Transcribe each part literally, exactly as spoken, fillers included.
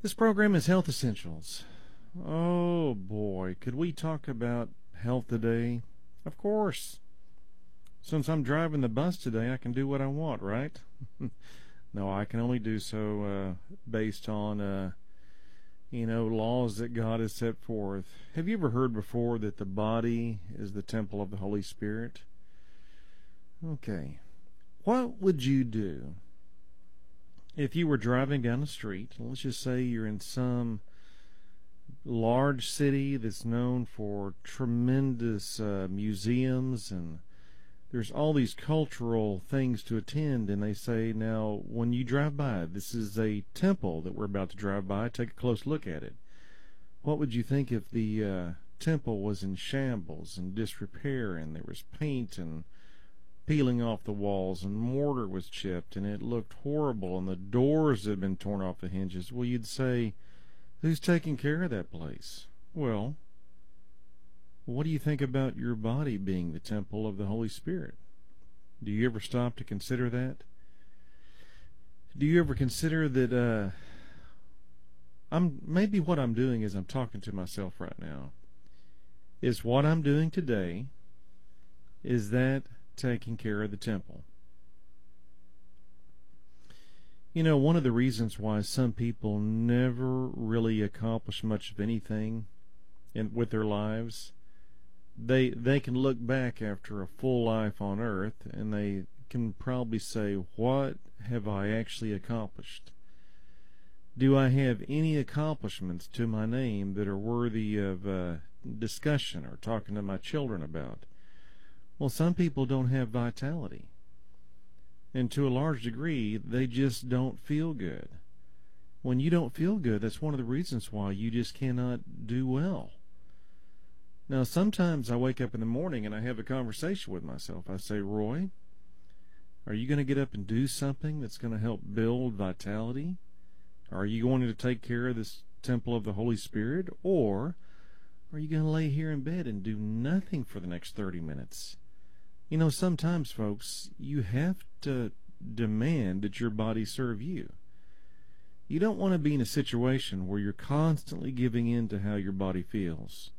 This program is Health Essentials. Oh boy, could we talk about health today? Of course. Since I'm driving the bus today, I can do what I want, right? No, I can only do so uh, based on, uh, you know, laws that God has set forth. Have you ever heard before that the body is the temple of the Holy Spirit? Okay. What would you do if you were driving down the street? Let's just say you're in some large city that's known for tremendous uh, museums, and there's all these cultural things to attend, and they say, now, when you drive by, this is a temple that we're about to drive by, take a close look at it. What would you think if the uh, temple was in shambles and disrepair, and there was paint and peeling off the walls, and mortar was chipped, and it looked horrible, and the doors had been torn off the hinges? Well, you'd say, who's taking care of that place? Well, what do you think about your body being the temple of the Holy Spirit? Do you ever stop to consider that? Do you ever consider that uh, I'm maybe what I'm doing is I'm talking to myself right now. Is what I'm doing today, is that taking care of the temple? You know, one of the reasons why some people never really accomplish much of anything in, with their lives, they they can look back after a full life on earth and they can probably say, what have I actually accomplished? Do I have any accomplishments to my name that are worthy of uh, discussion or talking to my children about? Well, some people don't have vitality. And to a large degree, they just don't feel good. When you don't feel good, that's one of the reasons why you just cannot do well. Now, sometimes I wake up in the morning and I have a conversation with myself. I say, Roy, are you going to get up and do something that's going to help build vitality? Are you going to take care of this temple of the Holy Spirit? Or are you going to lay here in bed and do nothing for the next thirty minutes? You know, sometimes, folks, you have to demand that your body serve you. You don't want to be in a situation where you're constantly giving in to how your body feels.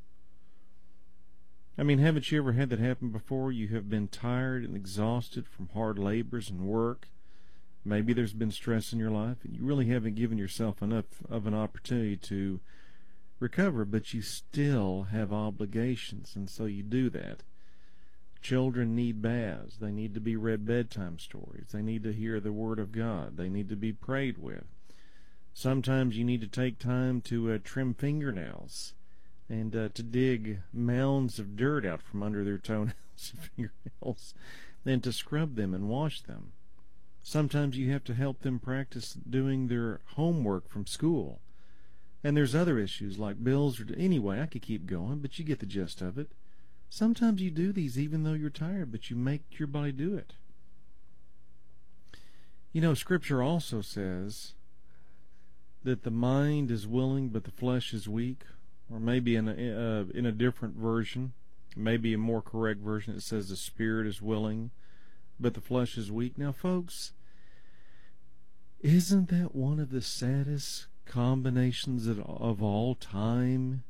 I mean, haven't you ever had that happen before? You have been tired and exhausted from hard labors and work. Maybe there's been stress in your life, and you really haven't given yourself enough of an opportunity to recover, but you still have obligations, and so you do that. Children need baths. They need to be read bedtime stories. They need to hear the Word of God. They need to be prayed with. Sometimes you need to take time to uh, trim fingernails and uh, to dig mounds of dirt out from under their toenails and fingernails, then to scrub them and wash them. Sometimes you have to help them practice doing their homework from school. And there's other issues like bills. Or anyway, I could keep going, but you get the gist of it. Sometimes you do these even though you're tired, but you make your body do it. You know, Scripture also says that the mind is willing, but the flesh is weak. Or maybe in a, uh, in a different version, maybe a more correct version, it says the spirit is willing, but the flesh is weak. Now, folks, isn't that one of the saddest combinations of, of all time?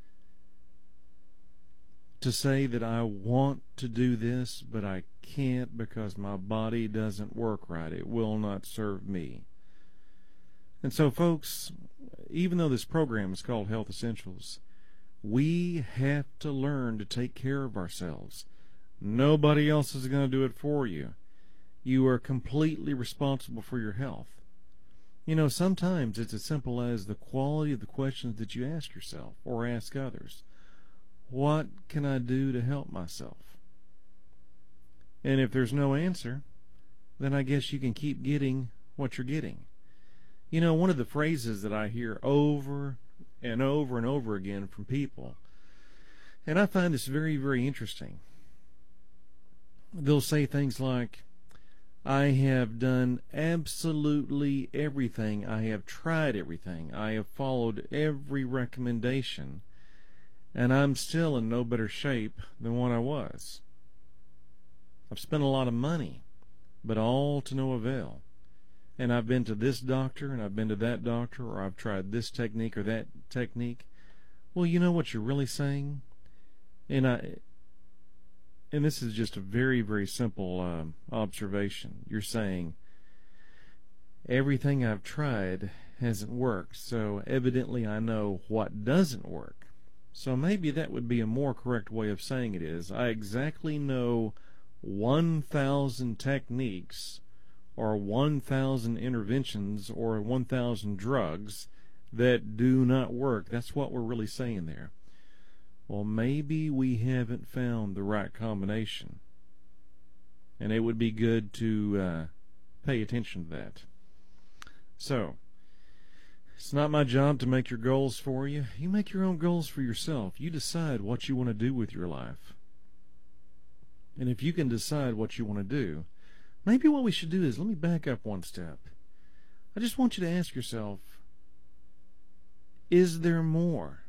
To say that I want to do this, but I can't because my body doesn't work right. It will not serve me. And so, folks, even though this program is called Health Essentials, we have to learn to take care of ourselves. Nobody else is going to do it for you. You are completely responsible for your health. You know, sometimes it's as simple as the quality of the questions that you ask yourself or ask others. What can I do to help myself? And if there's no answer, then I guess you can keep getting what you're getting. You know, one of the phrases that I hear over and over and over again from people, and I find this very, very interesting. They'll say things like, I have done absolutely everything. I have tried everything. I have followed every recommendation, and I'm still in no better shape than what I was. I've spent a lot of money, but all to no avail. and I've been to this doctor and I've been to that doctor, or I've tried this technique or that technique. Well, you know what you're really saying? And I and this is just a very, very simple um, observation. You're saying, everything I've tried hasn't worked, so evidently I know what doesn't work. So maybe that would be a more correct way of saying it is, I exactly know one thousand techniques or one thousand interventions or one thousand drugs that do not work. That's what we're really saying there. Well, maybe we haven't found the right combination, and it would be good to uh, pay attention to that. So, it's not my job to make your goals for you. You make your own goals for yourself. You decide what you want to do with your life. And if you can decide what you want to do, maybe what we should do is, let me back up one step. I just want you to ask yourself, is there more?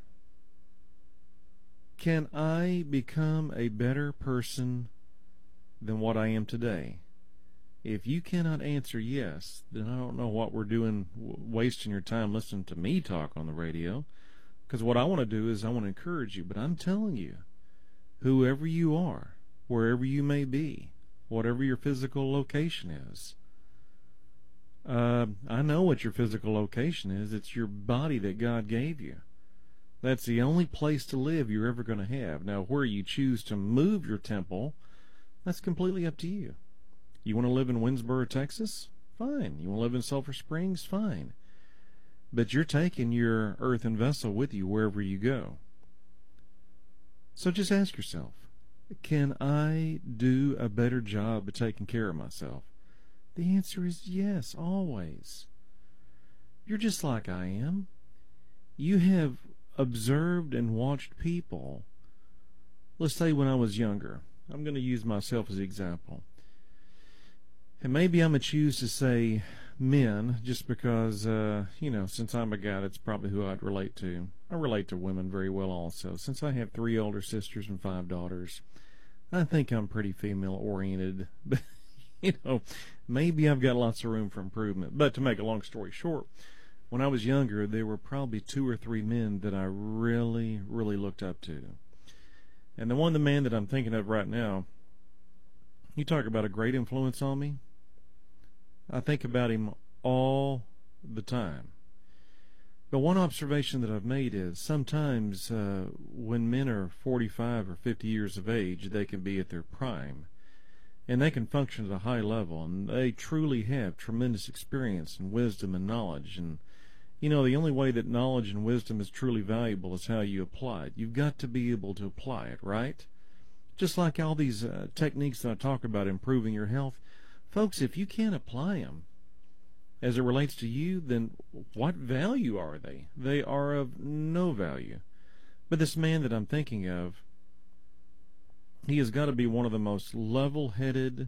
Can I become a better person than what I am today? If you cannot answer yes, then I don't know what we're doing, wasting your time listening to me talk on the radio. Because what I want to do is I want to encourage you. But I'm telling you, whoever you are, wherever you may be, whatever your physical location is, uh, I know what your physical location is. It's your body that God gave you. That's the only place to live you're ever going to have. Now, where you choose to move your temple, that's completely up to you. You want to live in Winsboro, Texas? Fine. You want to live in Sulphur Springs? Fine. But you're taking your earthen vessel with you wherever you go. So just ask yourself, can I do a better job of taking care of myself? The answer is yes, always. You're just like I am. You have observed and watched people. Let's say when I was younger. I'm going to use myself as an example. And maybe I'm going to choose to say men, just because, uh, you know, since I'm a guy, that's probably who I'd relate to. I relate to women very well also. Since I have three older sisters and five daughters, I think I'm pretty female-oriented. But, you know, maybe I've got lots of room for improvement. But to make a long story short, when I was younger, there were probably two or three men that I really, really looked up to. And the one, the man that I'm thinking of right now, you talk about a great influence on me. I think about him all the time. But one observation that I've made is sometimes uh, when men are forty-five or fifty years of age, they can be at their prime. And they can function at a high level. And they truly have tremendous experience and wisdom and knowledge. And, you know, the only way that knowledge and wisdom is truly valuable is how you apply it. You've got to be able to apply it, right? Just like all these uh, techniques that I talk about improving your health. Folks, if you can't apply them as it relates to you, then what value are they? They are of no value. But this man that I'm thinking of, he has got to be one of the most level-headed,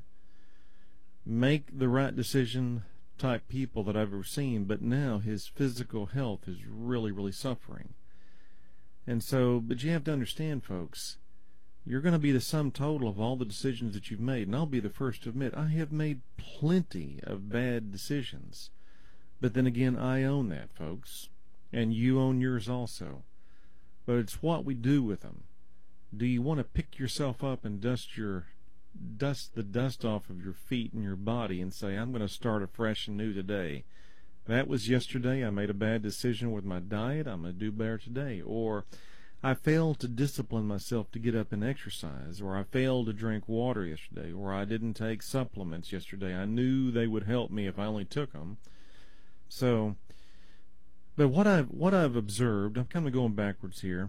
make the right decision type people that I've ever seen, but now his physical health is really, really suffering. And so, but you have to understand, folks, you're going to be the sum total of all the decisions that you've made. And I'll be the first to admit, I have made plenty of bad decisions. But then again, I own that, folks. And you own yours also. But it's what we do with them. Do you want to pick yourself up and dust your dust the dust off of your feet and your body and say, I'm going to start afresh and new today? That was yesterday. I made a bad decision with my diet. I'm going to do better today. Or I failed to discipline myself to get up and exercise, or I failed to drink water yesterday, or I didn't take supplements yesterday. I knew they would help me if I only took them. So, but what I've, what I've observed, I'm kind of going backwards here.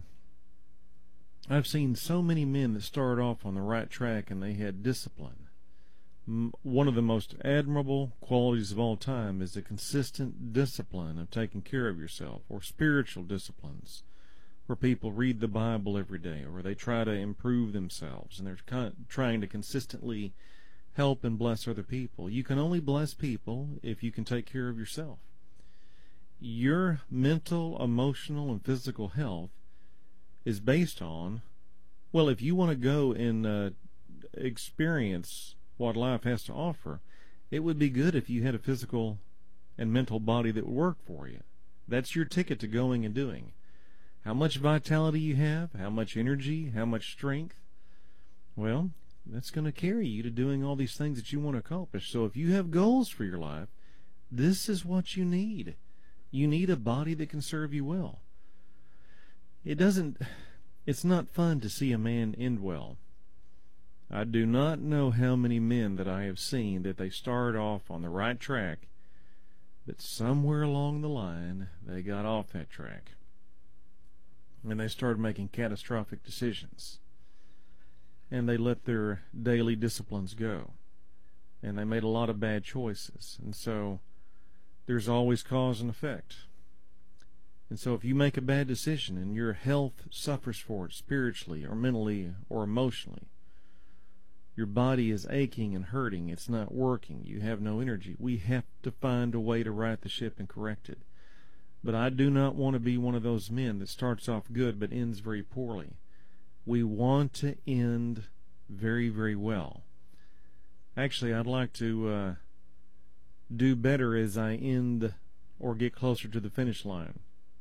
I've seen so many men that started off on the right track and they had discipline. One of the most admirable qualities of all time is the consistent discipline of taking care of yourself, or spiritual disciplines, where people read the Bible every day, or they try to improve themselves, and they're con- trying to consistently help and bless other people. You can only bless people if you can take care of yourself. Your mental, emotional, and physical health is based on, well, if you want to go and uh, experience what life has to offer, it would be good if you had a physical and mental body that would work for you. That's your ticket to going and doing. How much vitality you have, how much energy, how much strength, well, that's going to carry you to doing all these things that you want to accomplish. So if you have goals for your life, this is what you need. You need a body that can serve you well. It doesn't, it's not fun to see a man end well. I do not know how many men that I have seen that they started off on the right track, but somewhere along the line they got off that track and they started making catastrophic decisions, and they let their daily disciplines go, and they made a lot of bad choices. And so there's always cause and effect. And so if you make a bad decision and your health suffers for it spiritually or mentally or emotionally, your body is aching and hurting, it's not working, you have no energy, we have to find a way to right the ship and correct it. But I do not want to be one of those men that starts off good but ends very poorly. We want to end very, very well. Actually, I'd like to uh, do better as I end or get closer to the finish line.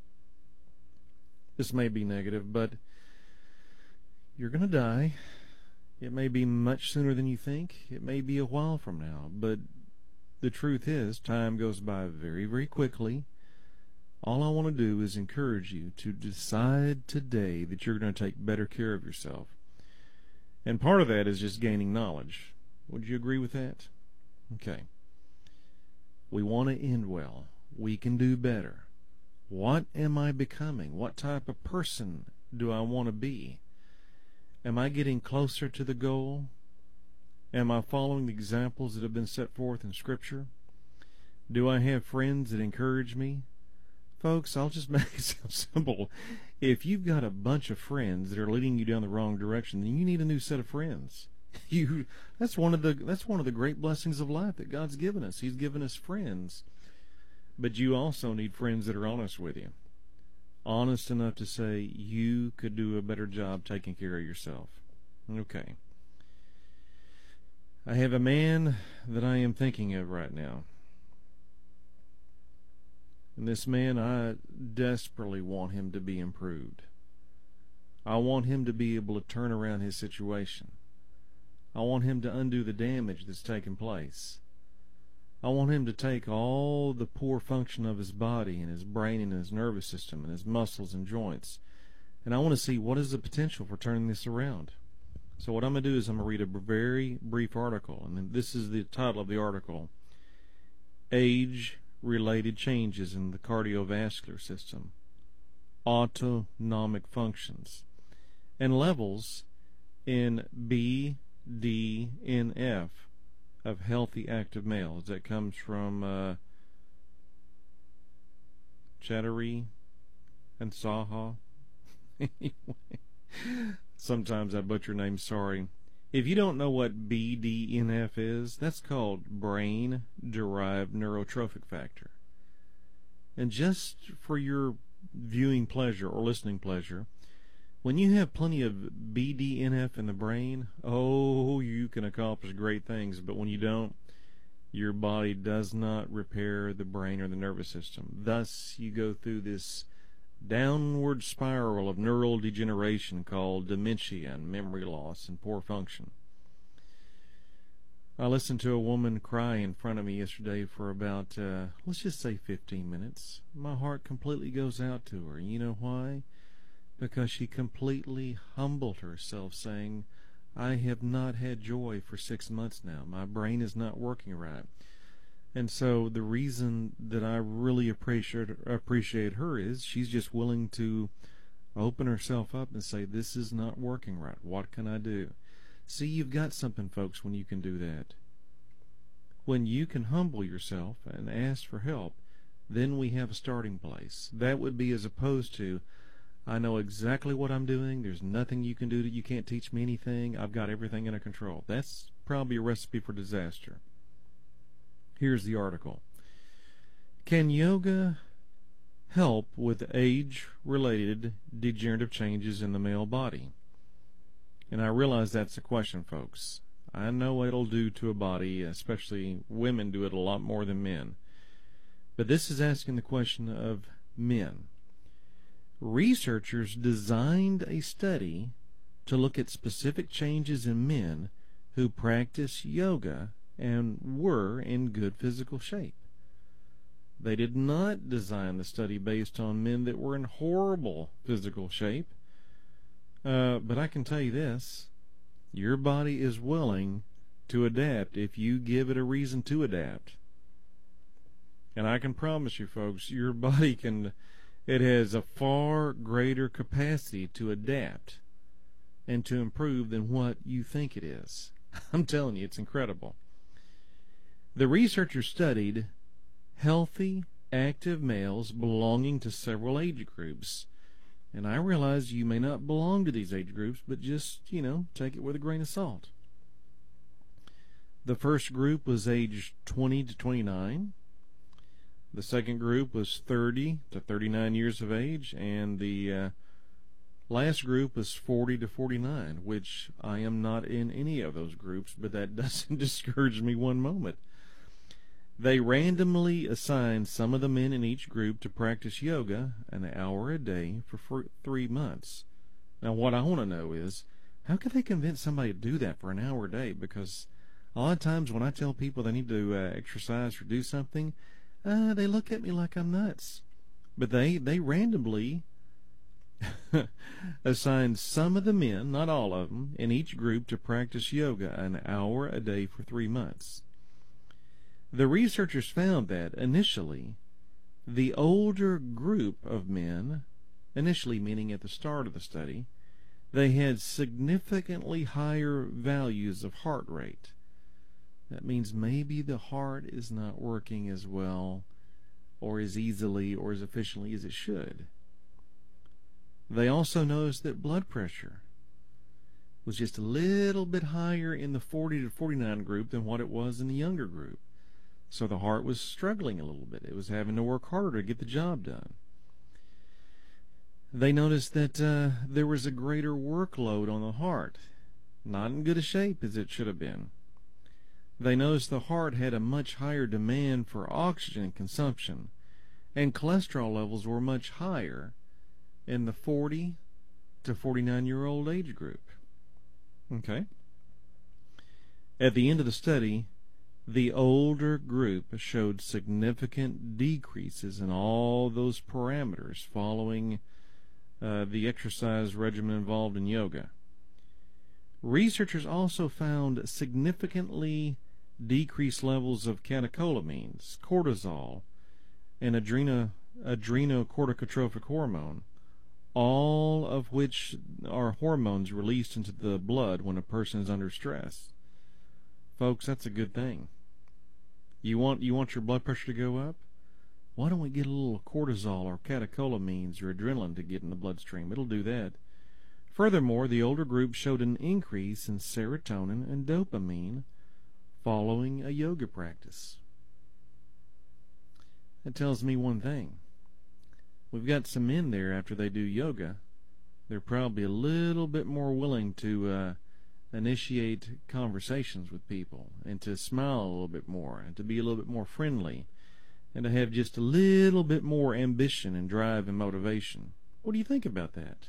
This may be negative, but you're going to die. It may be much sooner than you think. It may be a while from now. But the truth is, time goes by very, very quickly. All I want to do is encourage you to decide today that you're going to take better care of yourself. And part of that is just gaining knowledge. Would you agree with that? Okay. We want to end well. We can do better. What am I becoming? What type of person do I want to be? Am I getting closer to the goal? Am I following the examples that have been set forth in Scripture? Do I have friends that encourage me? Folks, I'll just make it sound simple. If you've got a bunch of friends that are leading you down the wrong direction, then you need a new set of friends. You that's one of the that's one of the great blessings of life that God's given us. He's given us friends. But you also need friends that are honest with you. Honest enough to say you could do a better job taking care of yourself. Okay. I have a man that I am thinking of right now. And this man, I desperately want him to be improved. I want him to be able to turn around his situation. I want him to undo the damage that's taken place. I want him to take all the poor function of his body and his brain and his nervous system and his muscles and joints, and I want to see what is the potential for turning this around. So what I'm going to do is I'm going to read a very brief article, and this is the title of the article: Age-Related Changes in the Cardiovascular System, Autonomic Functions, and Levels in B D N F of healthy active males. That comes from uh, Chattery and Saha. Anyway, sometimes I butcher names, sorry. If you don't know what B D N F is, that's called brain-derived neurotrophic factor. And just for your viewing pleasure or listening pleasure, when you have plenty of B D N F in the brain, oh, you can accomplish great things. But when you don't, your body does not repair the brain or the nervous system. Thus, you go through this downward spiral of neural degeneration called dementia and memory loss and poor function. I listened to a woman cry in front of me yesterday for about, uh, let's just say fifteen minutes. My heart completely goes out to her. You know why? Because she completely humbled herself, saying, I have not had joy for six months now. My brain is not working right. And so the reason that I really appreciate appreciate her is she's just willing to open herself up and say, this is not working right. What can I do? See, you've got something, folks, when you can do that. When you can humble yourself and ask for help, then we have a starting place. That would be as opposed to, I know exactly what I'm doing. There's nothing you can do. That you can't teach me anything. I've got everything under control. That's probably a recipe for disaster. Here's the article. Can yoga help with age-related degenerative changes in the male body? And I realize that's a question, folks. I know what it'll do to a body, especially women do it a lot more than men. But this is asking the question of men. Researchers designed a study to look at specific changes in men who practice yoga and were in good physical shape. They did not design the study based on men that were in horrible physical shape. Uh, but I can tell you this, your body is willing to adapt if you give it a reason to adapt. And I can promise you, folks, your body can, it has a far greater capacity to adapt and to improve than what you think it is. I'm telling you, it's incredible. The researchers studied healthy, active males belonging to several age groups. And I realize you may not belong to these age groups, but just, you know, take it with a grain of salt. The first group was aged twenty to twenty-nine. The second group was thirty to thirty-nine years of age. And the uh, last group was forty to forty-nine, which I am not in any of those groups, but that doesn't discourage me one moment. They randomly assigned some of the men in each group to practice yoga an hour a day for three months. Now, what I want to know is, how could they convince somebody to do that for an hour a day? Because a lot of times when I tell people they need to uh, exercise or do something, uh, they look at me like I'm nuts. But they, they randomly assigned some of the men, not all of them, in each group to practice yoga an hour a day for three months. The researchers found that, initially, the older group of men, initially meaning at the start of the study, they had significantly higher values of heart rate. That means maybe the heart is not working as well or as easily or as efficiently as it should. They also noticed that blood pressure was just a little bit higher in the forty to forty-nine group than what it was in the younger group. So the heart was struggling a little bit. It was having to work harder to get the job done. They noticed that uh, there was a greater workload on the heart, not in good a shape as it should have been. They noticed the heart had a much higher demand for oxygen consumption, and cholesterol levels were much higher in the forty to forty-nine-year-old age group. Okay. At the end of the study, the older group showed significant decreases in all those parameters following uh, the exercise regimen involved in yoga. Researchers also found significantly decreased levels of catecholamines, cortisol, and adreno, adrenocorticotropic hormone, all of which are hormones released into the blood when a person is under stress. Folks, that's a good thing. You want you want your blood pressure to go up? Why don't we get a little cortisol or catecholamines or adrenaline to get in the bloodstream? It'll do that. Furthermore, the older group showed an increase in serotonin and dopamine following a yoga practice. That tells me one thing. We've got some men there after they do yoga. They're probably a little bit more willing to uh, initiate conversations with people and to smile a little bit more and to be a little bit more friendly and to have just a little bit more ambition and drive and motivation. What do you think about that?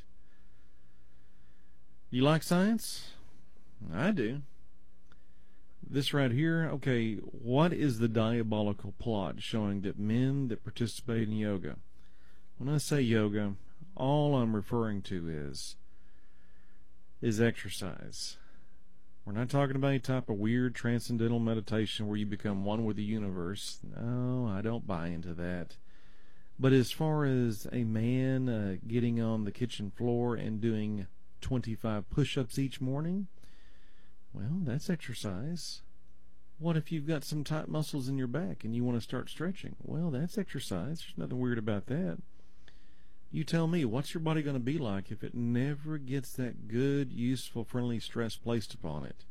You like science? I do. This right here, okay, what is the diabolical plot showing that men that participate in yoga? When I say yoga, all I'm referring to is is exercise. We're not talking about any type of weird transcendental meditation where you become one with the universe. No, I don't buy into that. But as far as a man uh, getting on the kitchen floor and doing twenty-five push-ups each morning, well, that's exercise. What if you've got some tight muscles in your back and you want to start stretching? Well, that's exercise. There's nothing weird about that. You tell me, what's your body going to be like if it never gets that good, useful, friendly stress placed upon it?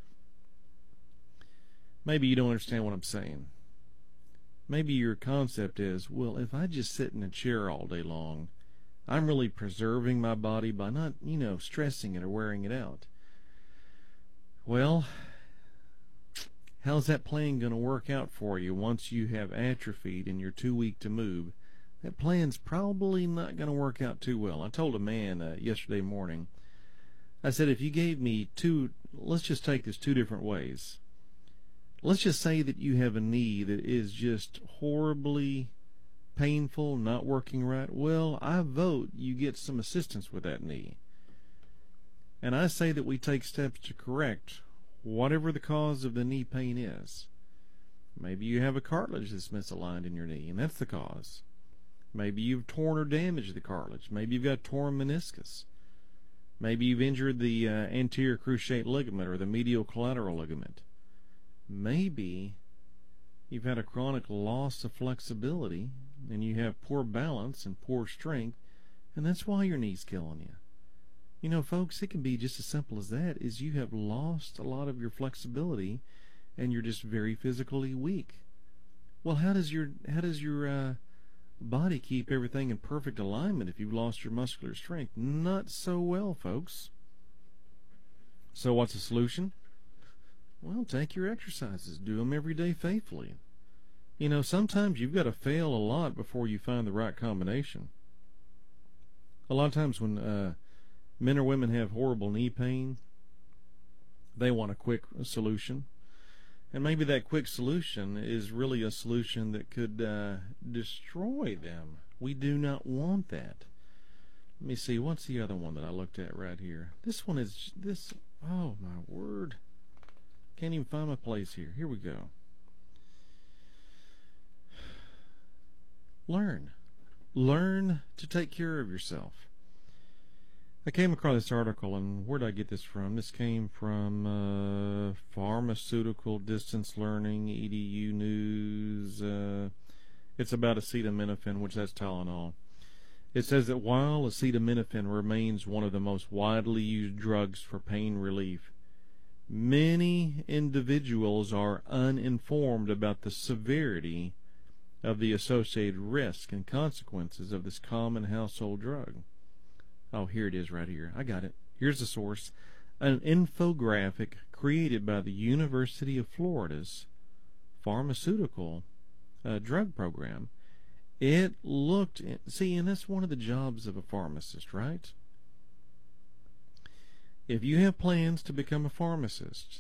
Maybe you don't understand what I'm saying. Maybe your concept is, well, if I just sit in a chair all day long, I'm really preserving my body by not, you know, stressing it or wearing it out. Well, how's that plan going to work out for you once you have atrophied and you're too weak to move? That plan's probably not going to work out too well. I told a man uh, yesterday morning, I said, if you gave me two, let's just take this two different ways. Let's just say that you have a knee that is just horribly painful, not working right. Well, I vote you get some assistance with that knee. And I say that we take steps to correct whatever the cause of the knee pain is. Maybe you have a cartilage that's misaligned in your knee, and that's the cause. Maybe you've torn or damaged the cartilage. Maybe you've got torn meniscus. Maybe you've injured the uh, anterior cruciate ligament or the medial collateral ligament. Maybe you've had a chronic loss of flexibility and you have poor balance and poor strength, and that's why your knee's killing you. You know, folks, it can be just as simple as that, is you have lost a lot of your flexibility and you're just very physically weak. Well, how does your how does your uh, body keep everything in perfect alignment if you've lost your muscular strength? Not so well, folks. So what's the solution? Well, take your exercises. Do them every day faithfully. You know, sometimes you've got to fail a lot before you find the right combination. A lot of times when uh, men or women have horrible knee pain, they want a quick solution. And maybe that quick solution is really a solution that could uh, destroy them. We do not want that. Let me see, what's the other one that I looked at right here? This one is, this, oh my word. Can't even find my place here. Here we go. Learn. Learn to take care of yourself. I came across this article, and where did I get this from? This came from uh, Pharmaceutical Distance Learning, E D U News. Uh, it's about acetaminophen, which that's Tylenol. It says that while acetaminophen remains one of the most widely used drugs for pain relief, many individuals are uninformed about the severity of the associated risk and consequences of this common household drug. Oh, here it is right here. I got it. Here's the source. An infographic created by the University of Florida's pharmaceutical uh, drug program. It looked, see, and that's one of the jobs of a pharmacist, right? If you have plans to become a pharmacist,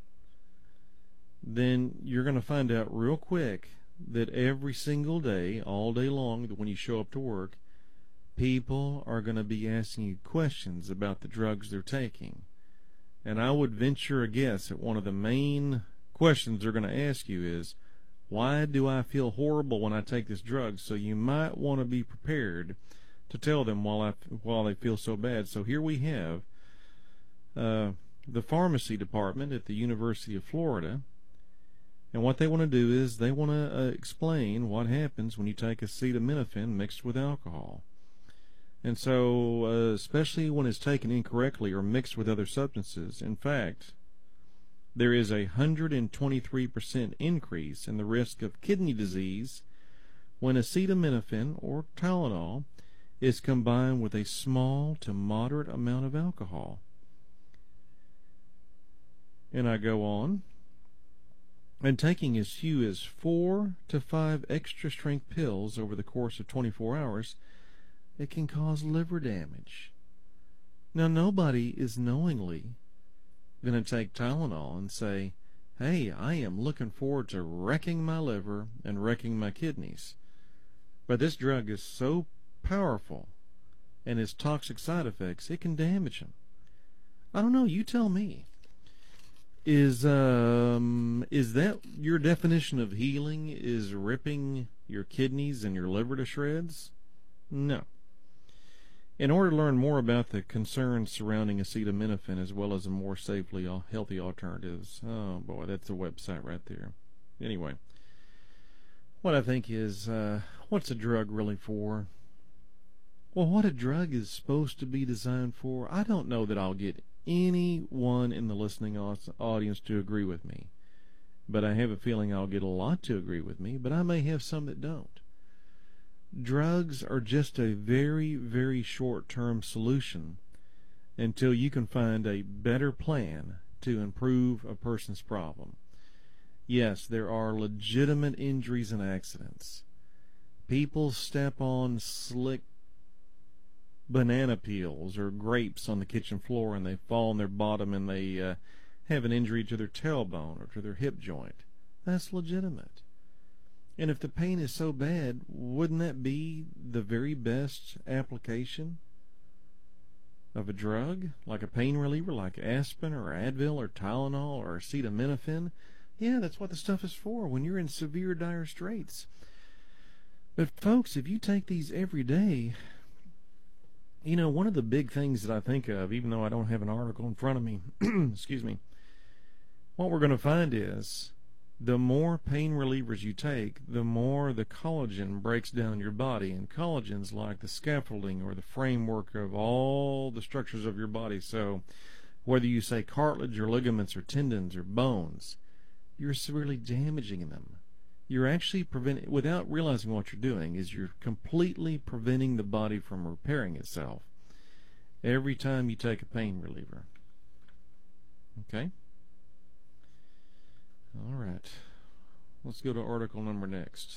then you're going to find out real quick that every single day, all day long, when you show up to work, people are going to be asking you questions about the drugs they're taking. And I would venture a guess that one of the main questions they're going to ask you is, why do I feel horrible when I take this drug? So you might want to be prepared to tell them while I, while they feel so bad. So here we have uh, the pharmacy department at the University of Florida. And what they want to do is they want to uh, explain what happens when you take acetaminophen mixed with alcohol. And so, uh, especially when it's taken incorrectly or mixed with other substances, in fact, there is a one hundred twenty-three percent increase in the risk of kidney disease when acetaminophen or Tylenol is combined with a small to moderate amount of alcohol. And I go on. And taking as few as four to five extra strength pills over the course of twenty-four hours, it can cause liver damage. Now, nobody is knowingly going to take Tylenol and say, hey, I am looking forward to wrecking my liver and wrecking my kidneys. But this drug is so powerful and its toxic side effects, it can damage them. I don't know, you tell me. Is um is that your definition of healing, is ripping your kidneys and your liver to shreds? No. In order to learn more about the concerns surrounding acetaminophen as well as the more safely healthy alternatives, oh boy, that's a website right there. Anyway, what I think is, uh, what's a drug really for? Well, what a drug is supposed to be designed for, I don't know that I'll get anyone in the listening audience to agree with me. But I have a feeling I'll get a lot to agree with me, but I may have some that don't. Drugs are just a very, very short-term solution until you can find a better plan to improve a person's problem. Yes, there are legitimate injuries and accidents. People step on slick banana peels or grapes on the kitchen floor and they fall on their bottom and they uh, have an injury to their tailbone or to their hip joint. That's legitimate. And if the pain is so bad, wouldn't that be the very best application of a drug, like a pain reliever, like aspirin or Advil or Tylenol or acetaminophen? Yeah, that's what the stuff is for when you're in severe, dire straits. But folks, if you take these every day, you know, one of the big things that I think of, even though I don't have an article in front of me, excuse me, what we're going to find is the more pain relievers you take, the more the collagen breaks down your body. And collagen's like the scaffolding or the framework of all the structures of your body. So whether you say cartilage or ligaments or tendons or bones, you're severely damaging them. You're actually preventing, without realizing what you're doing, is you're completely preventing the body from repairing itself every time you take a pain reliever. Okay? All right. Let's go to article number next.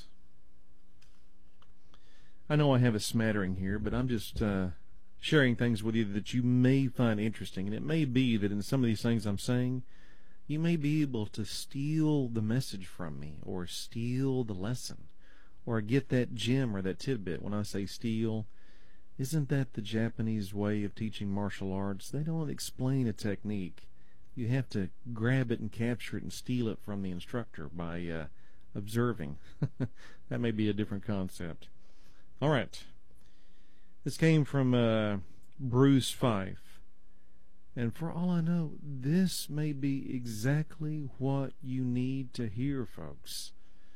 I know I have a smattering here, but I'm just uh, sharing things with you that you may find interesting. And it may be that in some of these things I'm saying, you may be able to steal the message from me, or steal the lesson, or get that gem or that tidbit. When I say steal, isn't that the Japanese way of teaching martial arts? They don't explain a technique. You have to grab it and capture it and steal it from the instructor by uh, observing. That may be a different concept. All right. This came from uh, Bruce Fife. And for all I know, this may be exactly what you need to hear, folks.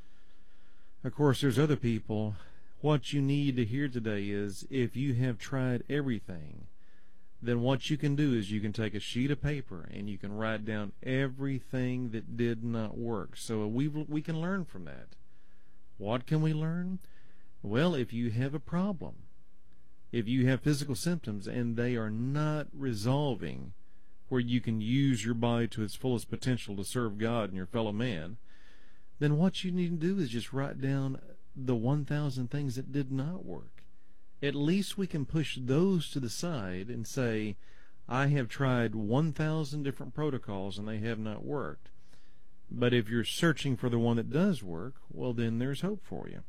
Of course, there's other people. What you need to hear today is, if you have tried everything, then what you can do is you can take a sheet of paper and you can write down everything that did not work. So we we can learn from that. What can we learn? Well, if you have a problem, if you have physical symptoms and they are not resolving where you can use your body to its fullest potential to serve God and your fellow man, then what you need to do is just write down the one thousand things that did not work. At least we can push those to the side and say, I have tried one thousand different protocols and they have not worked. But if you're searching for the one that does work, well, then there's hope for you.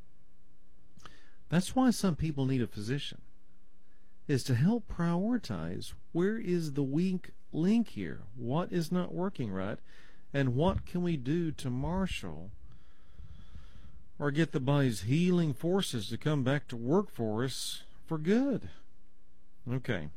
That's why some people need a physician, is to help prioritize where is the weak link here, what is not working right, and what can we do to marshal or get the body's healing forces to come back to work for us for good. Okay.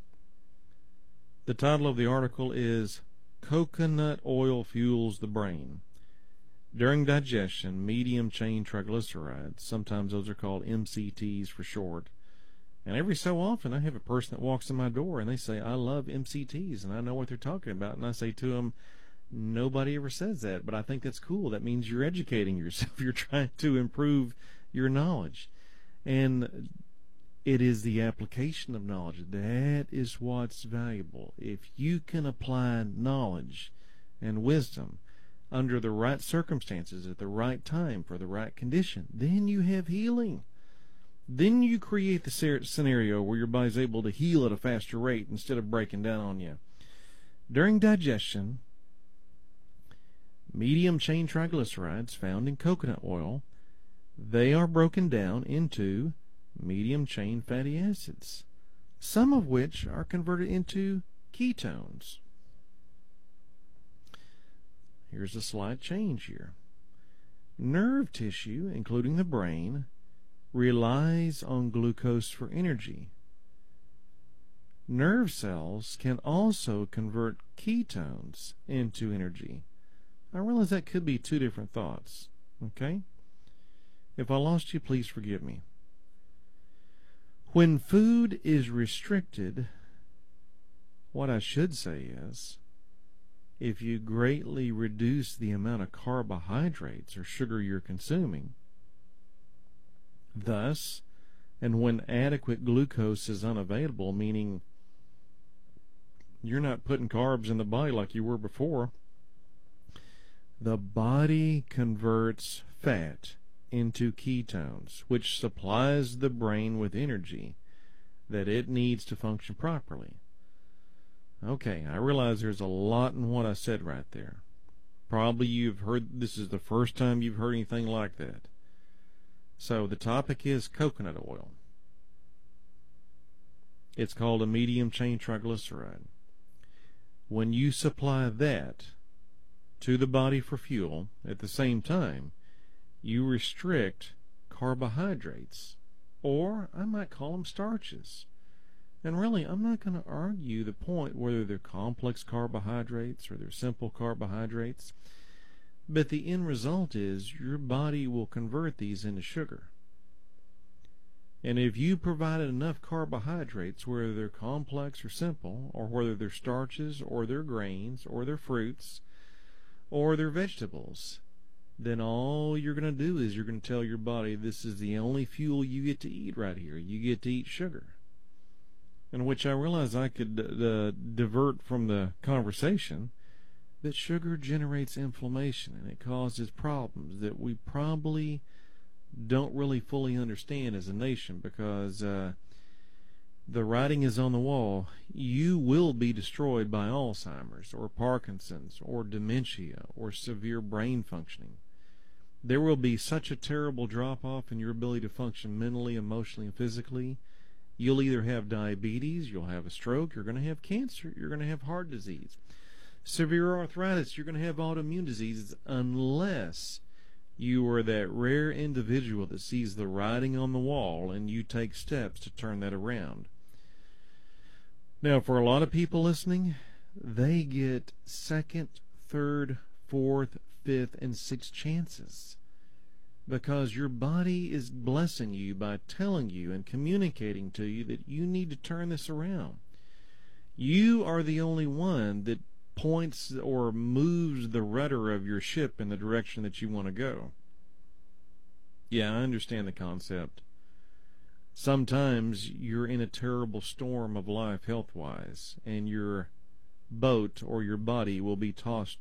The title of the article is Coconut Oil Fuels the Brain. During digestion, medium-chain triglycerides, sometimes those are called M C Ts for short, and every so often I have a person that walks in my door and they say, I love M C Ts, and I know what they're talking about, and I say to them, nobody ever says that, but I think that's cool. That means you're educating yourself. You're trying to improve your knowledge. And it is the application of knowledge. That is what's valuable. If you can apply knowledge and wisdom under the right circumstances at the right time for the right condition, then you have healing. Then you create the scenario where your body's able to heal at a faster rate instead of breaking down on you. During digestion, medium-chain triglycerides found in coconut oil, they are broken down into medium-chain fatty acids, some of which are converted into ketones. Here's a slight change here. Nerve tissue, including the brain, relies on glucose for energy. Nerve cells can also convert ketones into energy. I realize that could be two different thoughts. Okay? If I lost you, please forgive me. When food is restricted, what I should say is, if you greatly reduce the amount of carbohydrates or sugar you're consuming, thus, and when adequate glucose is unavailable, meaning you're not putting carbs in the body like you were before, The body converts fat into ketones, which supplies the brain with energy that it needs to function properly. Okay, I realize there's a lot in what I said right there. Probably you've heard, this is the first time you've heard anything like that. So the topic is coconut oil. It's called a medium chain triglyceride. When you supply that to the body for fuel, at the same time, you restrict carbohydrates, or I might call them starches. And really, I'm not going to argue the point whether they're complex carbohydrates or they're simple carbohydrates, but the end result is your body will convert these into sugar. And if you provided enough carbohydrates, whether they're complex or simple, or whether they're starches or they're grains or they're fruits or they're vegetables, then all you're going to do is you're going to tell your body this is the only fuel you get to eat right here. You get to eat sugar. In which I realize I could uh, divert from the conversation that sugar generates inflammation and it causes problems that we probably don't really fully understand as a nation, because uh, the writing is on the wall. You will be destroyed by Alzheimer's or Parkinson's or dementia or severe brain functioning. There will be such a terrible drop-off in your ability to function mentally, emotionally, and physically. You'll either have diabetes, you'll have a stroke, you're going to have cancer, you're going to have heart disease, severe arthritis, you're going to have autoimmune diseases, unless you are that rare individual that sees the writing on the wall and you take steps to turn that around. Now, for a lot of people listening, they get second, third, fourth, fifth, and sixth chances, because your body is blessing you by telling you and communicating to you that you need to turn this around. You are the only one that points or moves the rudder of your ship in the direction that you want to go. Yeah, I understand the concept. Sometimes you're in a terrible storm of life health-wise, and your boat or your body will be tossed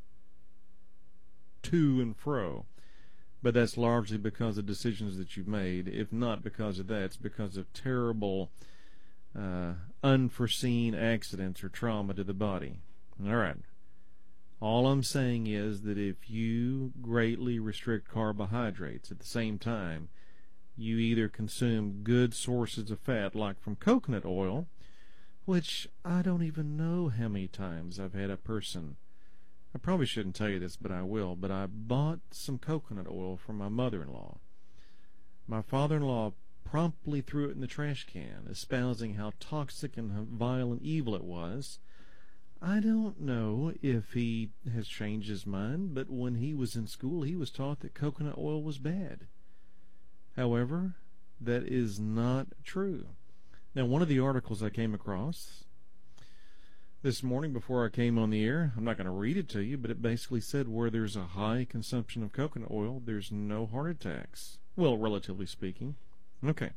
to and fro. But that's largely because of decisions that you've made. If not because of that, it's because of terrible, uh, unforeseen accidents or trauma to the body. All right. All I'm saying is that if you greatly restrict carbohydrates at the same time, you either consume good sources of fat, like from coconut oil, which I don't even know how many times I've had a person, I probably shouldn't tell you this, but I will, but I bought some coconut oil from my mother-in-law. My father-in-law promptly threw it in the trash can, espousing how toxic and vile and evil it was. I don't know if he has changed his mind, but when he was in school, he was taught that coconut oil was bad. However, that is not true. Now, one of the articles I came across this morning before I came on the air, I'm not going to read it to you, but it basically said where there's a high consumption of coconut oil, there's no heart attacks. Well, relatively speaking. Okay.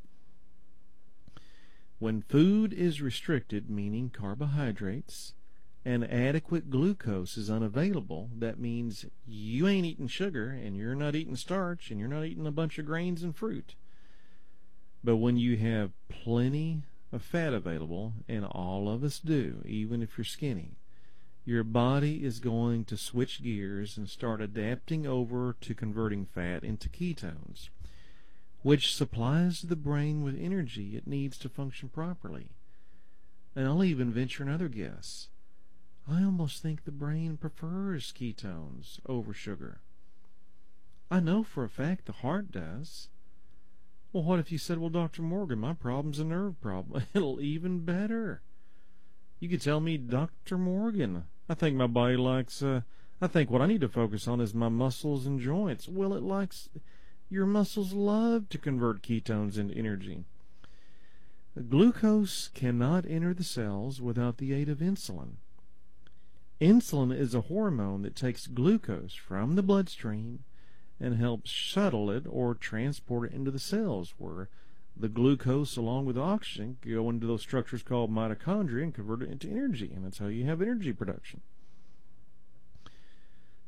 When food is restricted, meaning carbohydrates, and adequate glucose is unavailable, that means you ain't eating sugar, and you're not eating starch, and you're not eating a bunch of grains and fruit. But when you have plenty of fat available, and all of us do, even if you're skinny, your body is going to switch gears and start adapting over to converting fat into ketones, which supplies the brain with energy it needs to function properly. And I'll even venture another guess. I almost think the brain prefers ketones over sugar. I know for a fact the heart does. Well, what if you said, well, Doctor Morgan, my problem's a nerve problem? It'll even better. You could tell me, Doctor Morgan, I think my body likes, uh, I think what I need to focus on is my muscles and joints. Well, it likes, your muscles love to convert ketones into energy. Glucose cannot enter the cells without the aid of insulin. Insulin is a hormone that takes glucose from the bloodstream and helps shuttle it or transport it into the cells, where the glucose along with oxygen go into those structures called mitochondria and convert it into energy, and that's how you have energy production.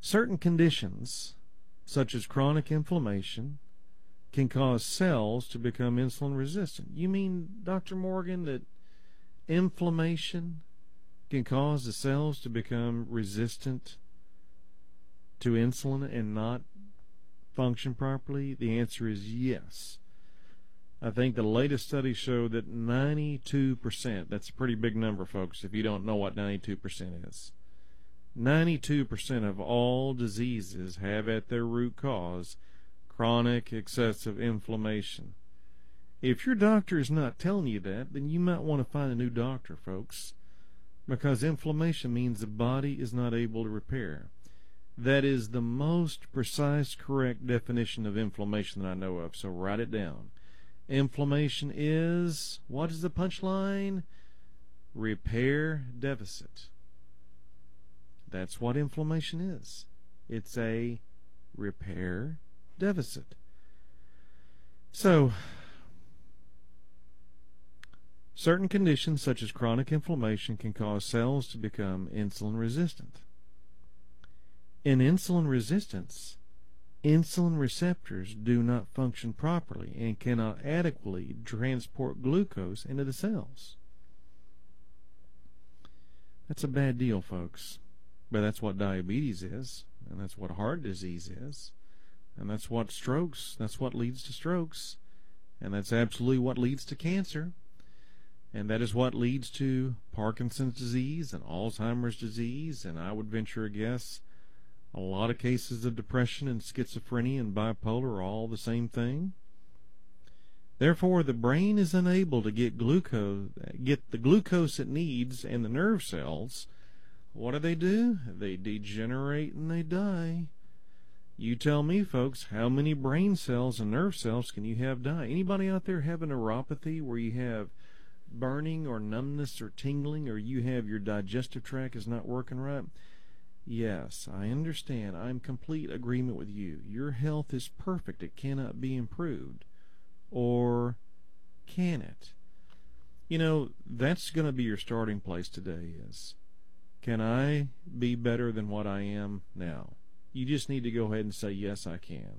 Certain conditions, such as chronic inflammation, can cause cells to become insulin resistant. You mean, Doctor Morgan, that inflammation can cause the cells to become resistant to insulin and not function properly? The answer is yes. I think the latest studies show that ninety-two percent, that's a pretty big number, folks, if you don't know what ninety-two percent is. ninety-two percent of all diseases have at their root cause chronic excessive inflammation. If your doctor is not telling you that, then you might want to find a new doctor, folks, because inflammation means the body is not able to repair. That is the most precise, correct definition of inflammation that I know of, so write it down. Inflammation is, what is the punchline? Repair deficit. That's what inflammation is. It's a repair deficit. So, certain conditions such as chronic inflammation can cause cells to become insulin resistant. In insulin resistance, insulin receptors do not function properly and cannot adequately transport glucose into the cells. That's a bad deal, folks. But that's what diabetes is, and that's what heart disease is, and that's what strokes, that's what leads to strokes, and that's absolutely what leads to cancer, and that is what leads to Parkinson's disease and Alzheimer's disease, and I would venture a guess a lot of cases of depression and schizophrenia and bipolar are all the same thing. Therefore, the brain is unable to get glucose, get the glucose it needs, and the nerve cells, what do they do? They degenerate and they die. You tell me, folks, how many brain cells and nerve cells can you have die? Anybody out there have a neuropathy where you have burning or numbness or tingling, or you have your digestive tract is not working right? Yes, I understand. I'm in complete agreement with you. Your health is perfect. It cannot be improved. Or can it? You know, that's going to be your starting place today is, can I be better than what I am now? You just need to go ahead and say, yes, I can.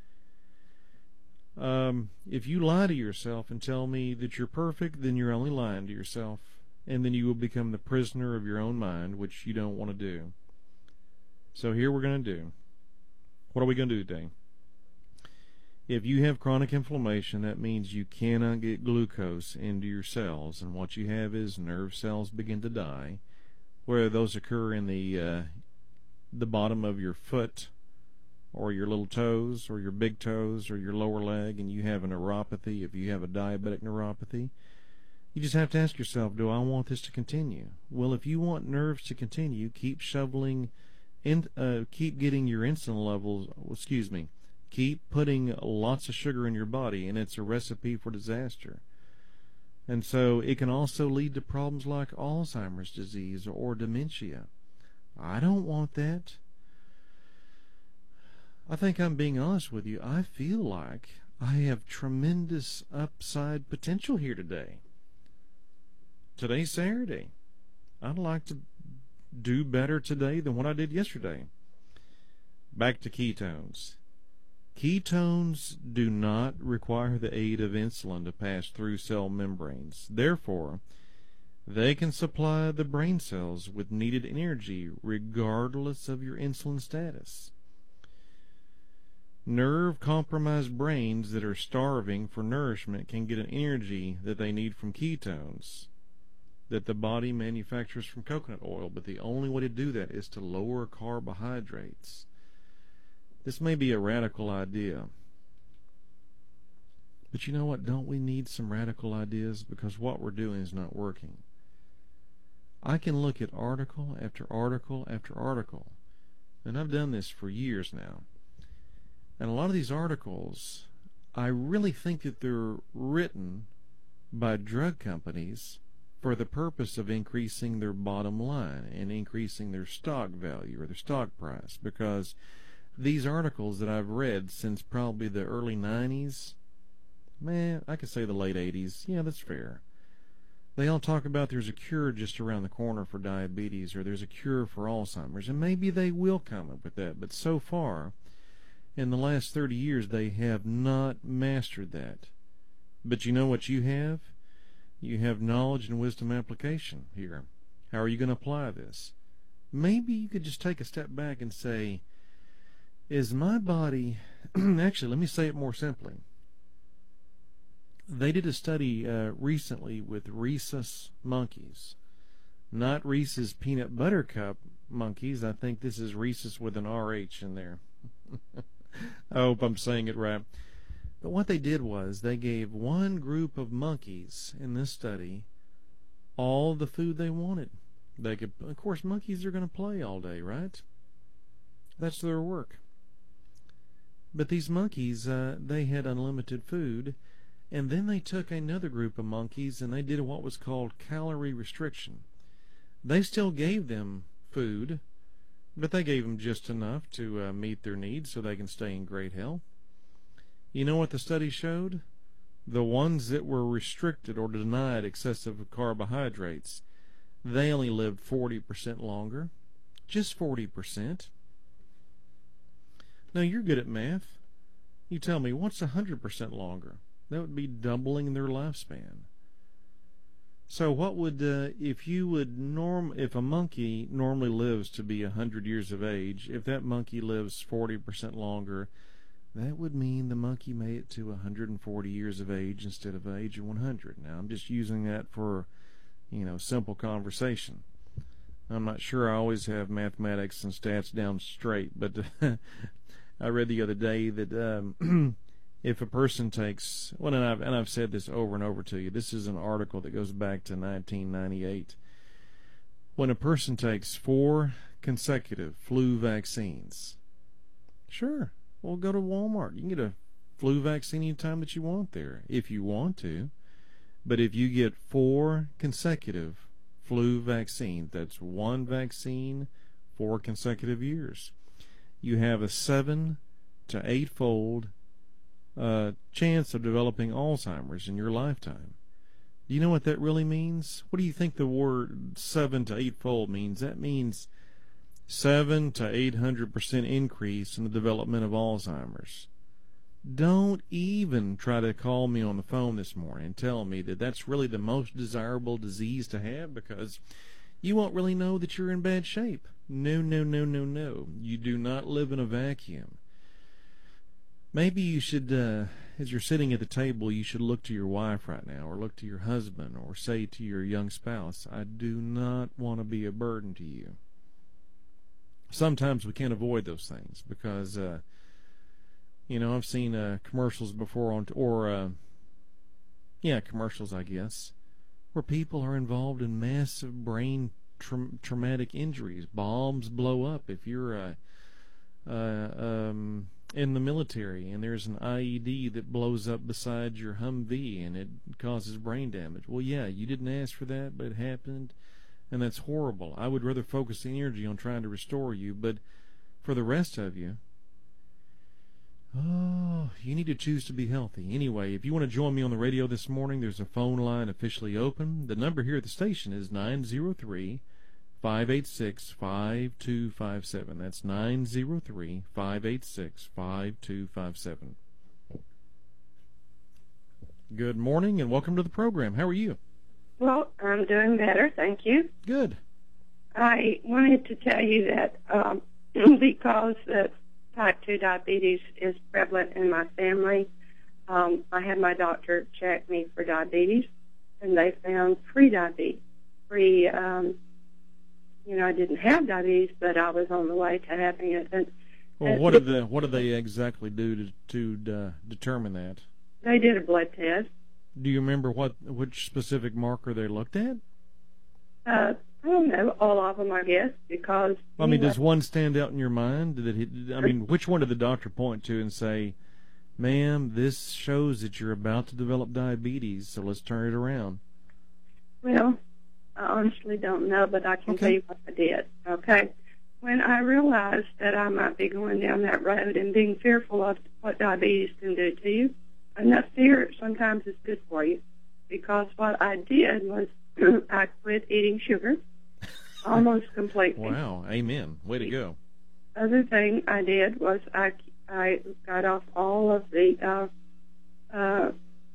Um, if you lie to yourself and tell me that you're perfect, then you're only lying to yourself, and then you will become the prisoner of your own mind, which you don't want to do. So here we're going to do. What are we going to do today? If you have chronic inflammation, that means you cannot get glucose into your cells, and what you have is nerve cells begin to die, where those occur in the uh, the bottom of your foot, or your little toes, or your big toes, or your lower leg, and you have a neuropathy. If you have a diabetic neuropathy, you just have to ask yourself, do I want this to continue? Well, if you want nerves to continue, keep shoveling, in, uh, keep getting your insulin levels, excuse me, keep putting lots of sugar in your body, and it's a recipe for disaster. And so it can also lead to problems like Alzheimer's disease or dementia. I don't want that. I think I'm being honest with you. I feel like I have tremendous upside potential here today. Today's Saturday. I'd like to do better today than what I did yesterday. Back to ketones. Ketones do not require the aid of insulin to pass through cell membranes. Therefore, they can supply the brain cells with needed energy regardless of your insulin status. Nerve-compromised brains that are starving for nourishment can get an energy that they need from ketones that the body manufactures from coconut oil, but the only way to do that is to lower carbohydrates. This may be a radical idea, but you know what? Don't we need some radical ideas? Because what we're doing is not working. I can look at article after article after article, and I've done this for years now. And a lot of these articles, I really think that they're written by drug companies for the purpose of increasing their bottom line and increasing their stock value or their stock price, because these articles that I've read since probably the early nineties, man, I could say the late eighties, yeah, that's fair. They all talk about there's a cure just around the corner for diabetes, or there's a cure for Alzheimer's, and maybe they will come up with that. But so far, in the last thirty years, they have not mastered that. But you know what you have? You have knowledge and wisdom application here. How are you going to apply this? Maybe you could just take a step back and say, is my body... Actually, let me say it more simply. They did a study uh, recently with rhesus monkeys. Not Reese's Peanut Butter Cup monkeys. I think this is rhesus with an R H in there. I hope I'm saying it right. But what they did was they gave one group of monkeys in this study all the food they wanted. They could, of course, monkeys are going to play all day, right? That's their work. But these monkeys, uh, they had unlimited food, and then they took another group of monkeys and they did what was called calorie restriction. They still gave them food, but they gave them just enough to uh, meet their needs so they can stay in great health. You know what the study showed? The ones that were restricted or denied excessive carbohydrates, they only lived forty percent longer. Just forty percent. Now, you're good at math. You tell me, what's one hundred percent longer? That would be doubling their lifespan. So what would, uh, if you would norm, if a monkey normally lives to be one hundred years of age, if that monkey lives forty percent longer, that would mean the monkey made it to one hundred forty years of age instead of the age of one hundred. Now, I'm just using that for, you know, simple conversation. I'm not sure I always have mathematics and stats down straight, but I read the other day that um, if a person takes, well, and I've, and I've said this over and over to you, this is an article that goes back to nineteen ninety-eight. When a person takes four consecutive flu vaccines, sure, well, go to Walmart. You can get a flu vaccine anytime that you want there, if you want to. But if you get four consecutive flu vaccines, that's one vaccine, four consecutive years, you have a seven to eight-fold uh, chance of developing Alzheimer's in your lifetime. Do you know what that really means? What do you think the word seven to eight-fold means? That means seven to eight hundred percent increase in the development of Alzheimer's. Don't even try to call me on the phone this morning and tell me that that's really the most desirable disease to have, because you won't really know that you're in bad shape. No, no, no, no, no. You do not live in a vacuum. Maybe you should, uh, as you're sitting at the table, you should look to your wife right now, or look to your husband, or say to your young spouse, I do not want to be a burden to you. Sometimes we can't avoid those things because, uh, you know, I've seen uh, commercials before on, or, uh, yeah, commercials, I guess, where people are involved in massive brain tra- traumatic injuries. Bombs blow up if you're uh, uh, um, in the military and there's an I E D that blows up beside your Humvee and it causes brain damage. Well, yeah, you didn't ask for that, but it happened, and that's horrible. I would rather focus the energy on trying to restore you, but for the rest of you, oh, you need to choose to be healthy. Anyway, if you want to join me on the radio this morning, there's a phone line officially open. The number here at the station is nine zero three, five eight six, five two five seven. That's nine zero three, five eight six, five two five seven. Good morning and welcome to the program. How are you? Well, I'm doing better, thank you. Good. I wanted to tell you that um, because the type two diabetes is prevalent in my family, um, I had my doctor check me for diabetes, and they found pre-diabetes. Pre, um, you know, I didn't have diabetes, but I was on the way to having it. And, well, and what did the what did they exactly do to to uh, determine that? They did a blood test. Do you remember what which specific marker they looked at? Uh, I don't know, all of them, I guess, because... I mean, does one stand out in your mind? Did he, I mean, which one did the doctor point to and say, ma'am, this shows that you're about to develop diabetes, so let's turn it around? Well, I honestly don't know, but I can okay. tell you what I did, okay? When I realized that I might be going down that road and being fearful of what diabetes can do to you, enough fear sometimes is good for you. because what I did was I quit eating sugar almost completely. Wow, amen. Way to go. Other thing I did was I, I got off all of the uh, uh,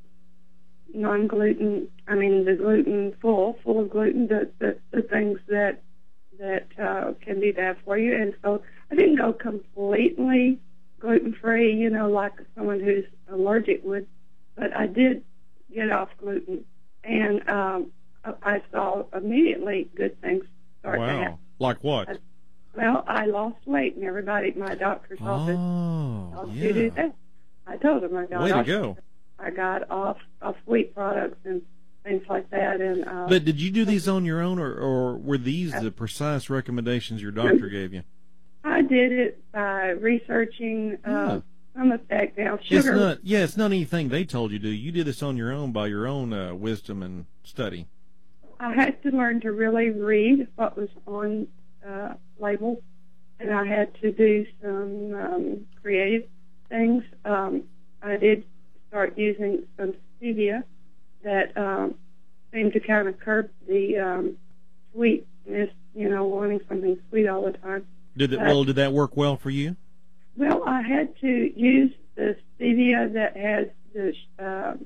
non-gluten, I mean the gluten full, full of gluten, the, the, the things that that uh, can be bad for you. And so I didn't go completely gluten-free, you know, like someone who's allergic would, but I did get off gluten. And um, I saw immediately good things start wow. to happen. Like what? I, well, I lost weight, and everybody at my doctor's oh, office told yeah. me to do that. I told them I got Way off. to go. I got off, off wheat products and things like that. And uh, But did you do these on your own, or, or were these the precise recommendations your doctor gave you? I did it by researching uh, Yeah. some effect. Now, It's sugar. not, yeah, it's not anything they told you to do. You did this on your own by your own uh, wisdom and study. I had to learn to really read what was on uh, labels, and I had to do some um, creative things. Um, I did start using some stevia that um, seemed to kind of curb the um, sweetness, you know, wanting something sweet all the time. Did it, Uh, well, did that work well for you? Well, I had to use the stevia that has the uh,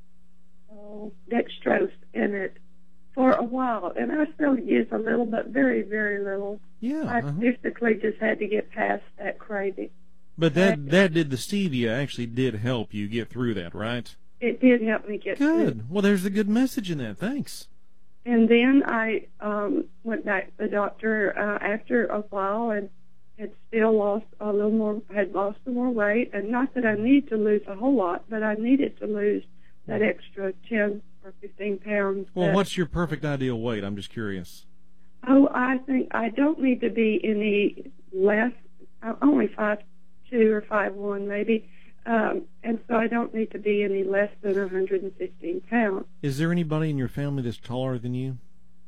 oh, dextrose in it for a while, and I still use a little, but very, very little. Yeah. I uh-huh. basically just had to get past that craving. But that that did the stevia actually did help you get through that, right? It did help me get through. Good. Well, there's a good message in that. Thanks. And then I um, went back to the doctor uh, after a while and had still lost a little more, had lost some more weight. And not that I need to lose a whole lot, but I needed to lose that extra ten or fifteen pounds. Well, that, what's your perfect ideal weight? I'm just curious. Oh, I think I don't need to be any less. I'm only five two or five one maybe. Um, and so I don't need to be any less than one hundred fifteen pounds. Is there anybody in your family that's taller than you?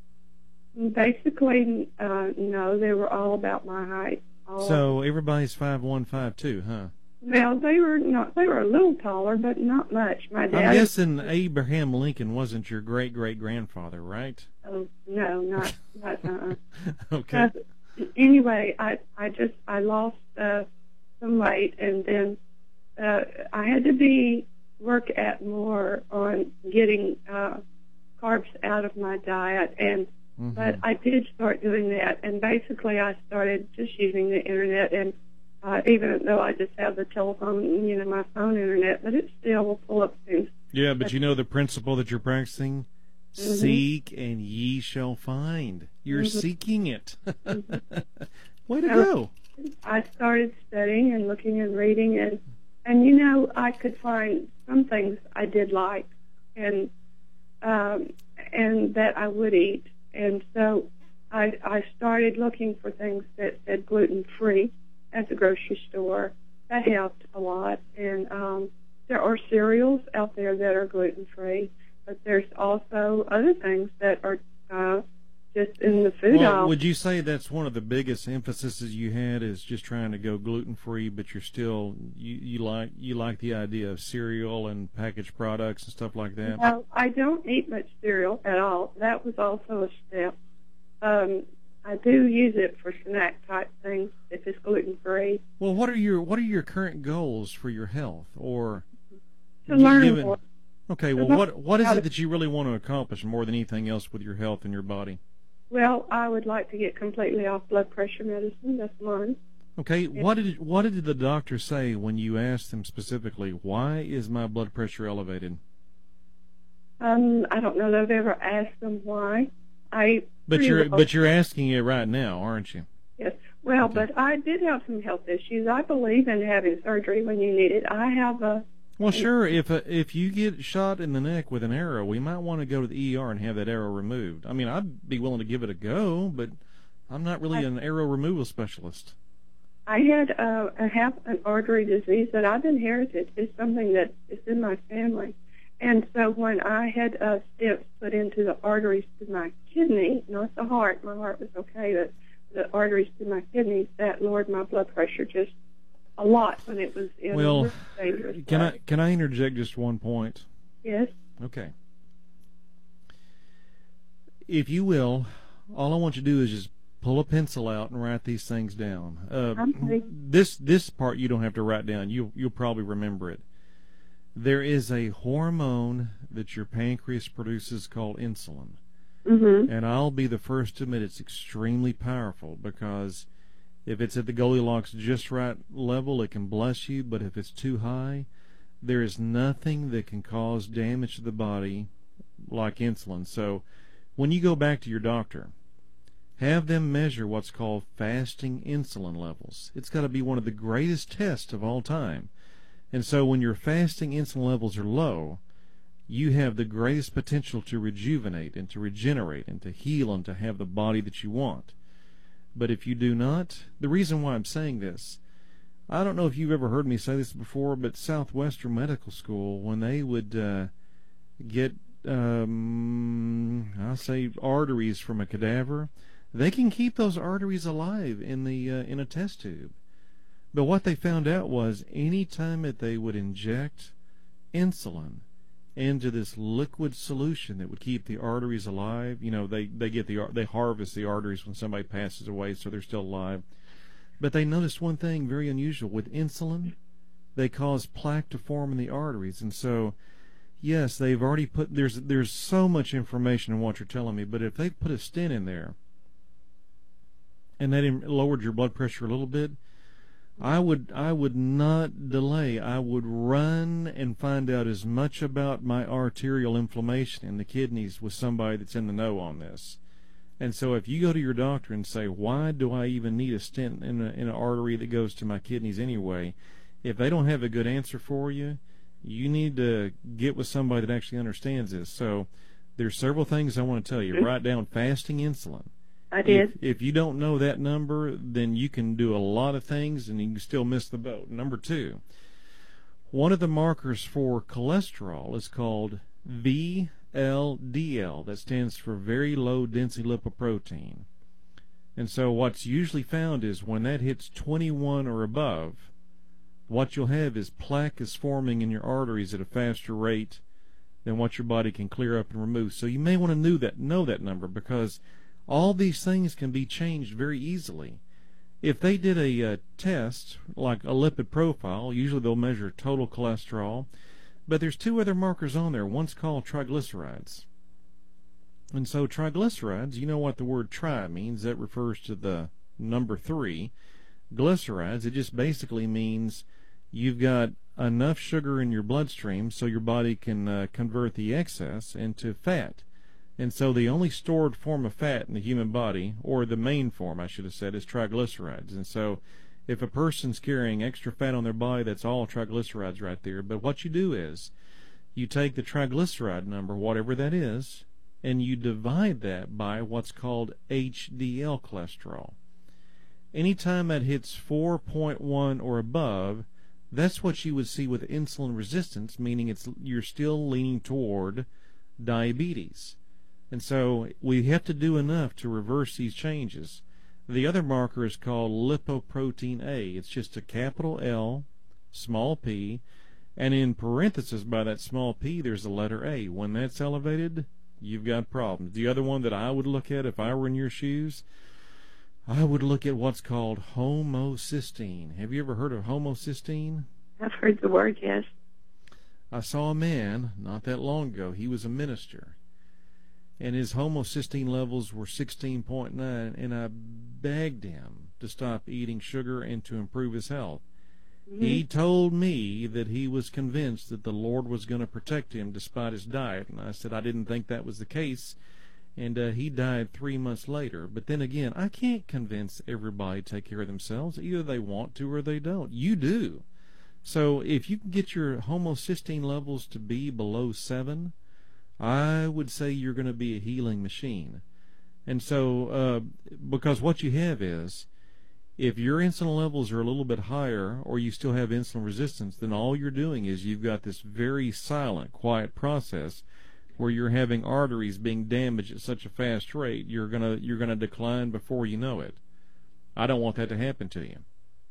Basically, uh, no, they were all about my height. All So everybody's five one, five two, huh? Well, they were not. They were a little taller, but not much. My dad. I'm guessing Abraham Lincoln wasn't your great great grandfather, right? Oh no, not not. Uh-uh. Okay. Uh, anyway, I I just I lost uh, some weight, and then uh, I had to be work at more on getting uh, carbs out of my diet, and Mm-hmm. but I did start doing that, and basically I started just using the internet, and uh, even though I just have the telephone, you know, my phone internet, but it still will pull up things. Yeah, but you know the principle that you're practicing? Mm-hmm. Seek and ye shall find. You're Mm-hmm. seeking it. Mm-hmm. Way to Uh, go. I started studying and looking and reading, and and you know I could find some things I did like, and um, and that I would eat, and so I I started looking for things that said gluten free at the grocery store. That helped a lot, and um, there are cereals out there that are gluten free, but there's also other things that are uh, just in the food Well, aisle. would you say that's one of the biggest emphases you had is just trying to go gluten free, but you're still you, you like you like the idea of cereal and packaged products and stuff like that? No, I don't eat much cereal at all. That was also a step. Um, I do use it for snack type things if it's gluten free. Well, what are your what are your current goals for your health, or To gi- learn given- more. Okay, well, what what is it that you really want to accomplish more than anything else with your health and your body? Well, I would like to get completely off blood pressure medicine. That's one. Okay, what did what did the doctor say when you asked him specifically, why is my blood pressure elevated? Um, I don't know that I've ever asked them why. I But pretty you're well- but you're asking it right now, aren't you? Yes. Well, Okay. but I did have some health issues. I believe in having surgery when you need it. I have a. Well, sure. If uh, if you get shot in the neck with an arrow, we might want to go to the E R and have that arrow removed. I mean, I'd be willing to give it a go, but I'm not really an arrow removal specialist. I had uh, I have an artery disease that I've inherited. It's something that is in my family, and so when I had uh, stents put into the arteries to my kidney, not the heart, my heart was okay, but the arteries to my kidneys, that lowered my blood pressure just a lot when it was in Well, a dangerous Can way. I can I interject just one point? Yes. Okay. if you will, all I want you to do is just pull a pencil out and write these things down. Uh, Okay. this this part you don't have to write down. You you'll probably remember it. There is a hormone that your pancreas produces called insulin. Mhm. And I'll be the first to admit it's extremely powerful, because if it's at the Goldilocks just right level, it can bless you, but if it's too high, there is nothing that can cause damage to the body like insulin. So when you go back to your doctor, have them measure what's called fasting insulin levels. It's got to be one of the greatest tests of all time. And so when your fasting insulin levels are low, you have the greatest potential to rejuvenate and to regenerate and to heal and to have the body that you want. But if you do not, the reason why I'm saying this, I don't know if you've ever heard me say this before, but Southwestern Medical School, when they would uh, get, um, I'll say, arteries from a cadaver, they can keep those arteries alive in the uh, in a test tube. But what they found out was any time that they would inject insulin into this liquid solution that would keep the arteries alive, you know, they, they get the they harvest the arteries when somebody passes away, so they're still alive. But they noticed one thing very unusual with insulin: they cause plaque to form in the arteries. And so, yes, they've already put there's there's so much information in what you're telling me, but if they put a stent in there and that lowered your blood pressure a little bit, I would I would not delay. I would run and find out as much about my arterial inflammation in the kidneys with somebody that's in the know on this. And so if you go to your doctor and say, why do I even need a stent in, a, in an artery that goes to my kidneys anyway, if they don't have a good answer for you, you need to get with somebody that actually understands this. So there's several things I want to tell you. Write down fasting insulin. I did. If, if you don't know that number, then you can do a lot of things and you can still miss the boat. Number two, one of the markers for cholesterol is called V L D L. That stands for very low density lipoprotein. And so what's usually found is when that hits twenty-one or above, what you'll have is plaque is forming in your arteries at a faster rate than what your body can clear up and remove. So you may want to know that, know that number, because all these things can be changed very easily. If they did a uh, test, like a lipid profile, usually they'll measure total cholesterol, but there's two other markers on there. One's called triglycerides. And so triglycerides, you know what the word tri means. That refers to the number three. Glycerides, it just basically means you've got enough sugar in your bloodstream so your body can uh, convert the excess into fat. And so the only stored form of fat in the human body, or the main form, I should have said, is triglycerides. And so if a person's carrying extra fat on their body, that's all triglycerides right there. But what you do is you take the triglyceride number, whatever that is, and you divide that by what's called H D L cholesterol. Anytime that hits four point one or above, that's what you would see with insulin resistance, meaning it's you're still leaning toward diabetes. And so we have to do enough to reverse these changes. The other marker is called lipoprotein A. It's just a capital L, small p, and in parentheses by that small p there's the letter A. When that's elevated, you've got problems. The other one that I would look at if I were in your shoes, I would look at what's called homocysteine. Have you ever heard of homocysteine? I've heard the word, yes. I saw a man not that long ago. He was a minister, and his homocysteine levels were sixteen point nine, and I begged him to stop eating sugar and to improve his health. Mm-hmm. He told me that he was convinced that the Lord was going to protect him despite his diet, and I said I didn't think that was the case, and uh, he died three months later. But then again, I can't convince everybody to take care of themselves. Either they want to or they don't. You do. So if you can get your homocysteine levels to be below seven, I would say you're going to be a healing machine. And so, uh, because what you have is, if your insulin levels are a little bit higher, or you still have insulin resistance, then all you're doing is you've got this very silent, quiet process where you're having arteries being damaged at such a fast rate, you're gonna you're gonna decline before you know it. I don't want that to happen to you.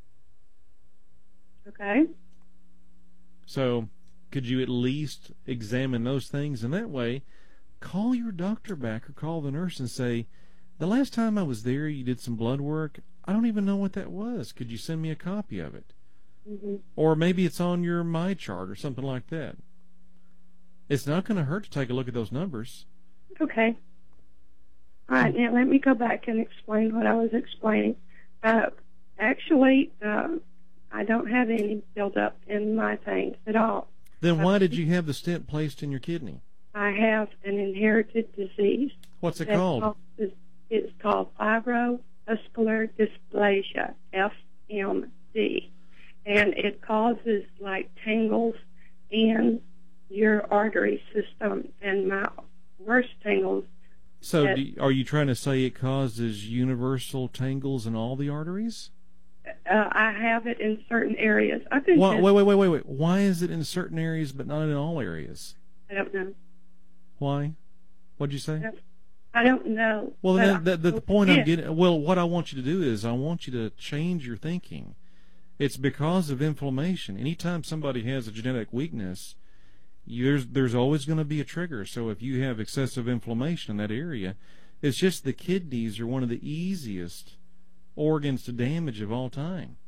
Okay. So, could you at least examine those things? And that way, call your doctor back or call the nurse and say, the last time I was there, you did some blood work. I don't even know what that was. Could you send me a copy of it? Mm-hmm. Or maybe it's on your My Chart or something like that. It's not going to hurt to take a look at those numbers. Okay. All right, now let me go back and explain what I was explaining. Uh, actually, uh, I don't have any buildup in my things at all. Then why did you have the stent placed in your kidney? I have an inherited disease. What's it called? called? It's called fibromuscular dysplasia, F M D. And it causes like tangles in your artery system, and my worst tangles. So do you, are you trying to say it causes universal tangles in all the arteries? Uh, I have it in certain areas. I've been Why, wait, wait, wait, wait, wait. Why is it in certain areas but not in all areas? I don't know. Why? What'd you say? I don't know. Well, that, that, that, the point yeah. I'm getting. Well, what I want you to do is I want you to change your thinking. It's because of inflammation. Anytime somebody has a genetic weakness, there's there's always going to be a trigger. So if you have excessive inflammation in that area, it's just the kidneys are one of the easiest organs to damage of all time.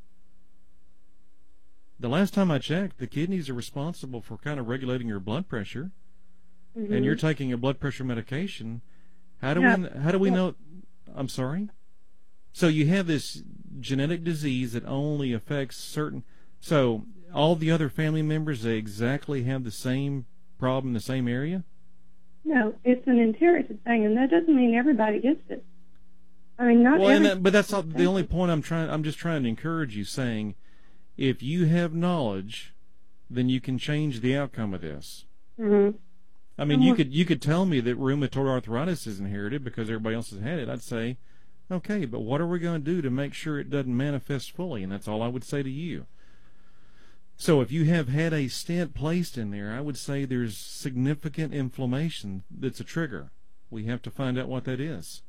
The last time I checked, the kidneys are responsible for kind of regulating your blood pressure, mm-hmm. and you're taking a blood pressure medication. How do yeah. we how do we know? I'm sorry. So you have this genetic disease that only affects certain. So all the other family members, they exactly have the same problem in the same area? No, it's an inherited thing, and that doesn't mean everybody gets it. I mean, not well, every. That, but that's not the only point I'm trying. I'm just trying to encourage you, saying, if you have knowledge, then you can change the outcome of this. Mm-hmm. I mean, you could you could tell me that rheumatoid arthritis is inherited because everybody else has had it. I'd say, okay, but what are we going to do to make sure it doesn't manifest fully? And that's all I would say to you. So if you have had a stent placed in there, I would say there's significant inflammation that's a trigger. We have to find out what that is.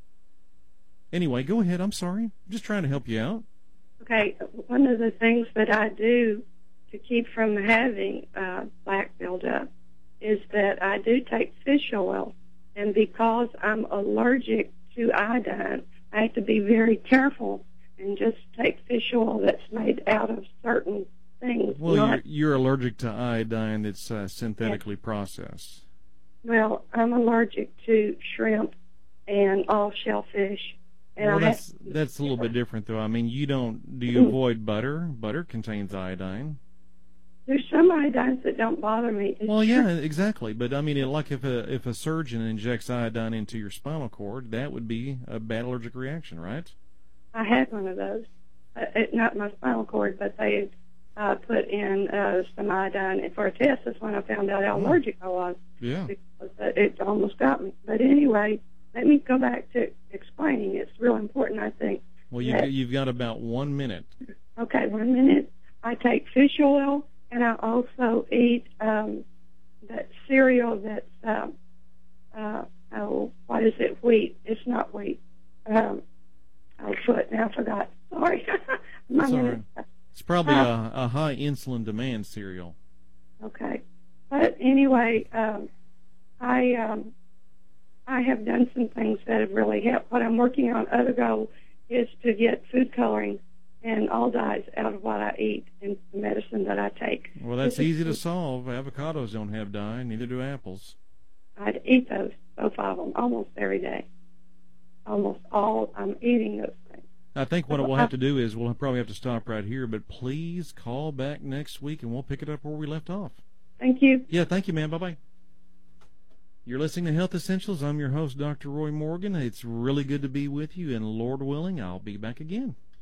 Anyway, go ahead. I'm sorry. I'm just trying to help you out. Okay, one of the things that I do to keep from having uh, plaque buildup is that I do take fish oil, and because I'm allergic to iodine, I have to be very careful and just take fish oil that's made out of certain things. Well, not, you're, you're allergic to iodine that's uh, synthetically yeah. processed. Well, I'm allergic to shrimp and all shellfish. And well, I that's have, that's a little bit different, though. I mean, you don't. Do you avoid butter? Butter contains iodine. There's some iodines that don't bother me. It's well, true. yeah, exactly. But I mean, it, like if a if a surgeon injects iodine into your spinal cord, that would be a bad allergic reaction, right? I had one of those. Uh, it, not my spinal cord, but they uh, put in uh, some iodine for a test. That's when I found out how allergic I was. Yeah. Because it almost got me. But anyway, let me go back to explaining. It's real important, I think. Well, you've, you've got about one minute. Okay, one minute. I take fish oil, and I also eat um, that cereal that's, um, uh, oh, what is it, wheat. It's not wheat. Um, I'll put, now I forgot. Sorry. My Sorry. It's probably uh, a, a high insulin demand cereal. Okay. But anyway, um, I... Um, I have done some things that have really helped. What I'm working on, other goal, is to get food coloring and all dyes out of what I eat and the medicine that I take. Well, that's easy to solve. Avocados don't have dye, neither do apples. I eat those, both of them, almost every day. Almost all, I'm eating those things. I think what we'll have to do is we'll probably have to stop right here, but please call back next week and we'll pick it up where we left off. Thank you. Yeah, thank you, ma'am. Bye-bye. You're listening to Health Essentials. I'm your host, Doctor Roy Morgan. It's really good to be with you, and Lord willing, I'll be back again.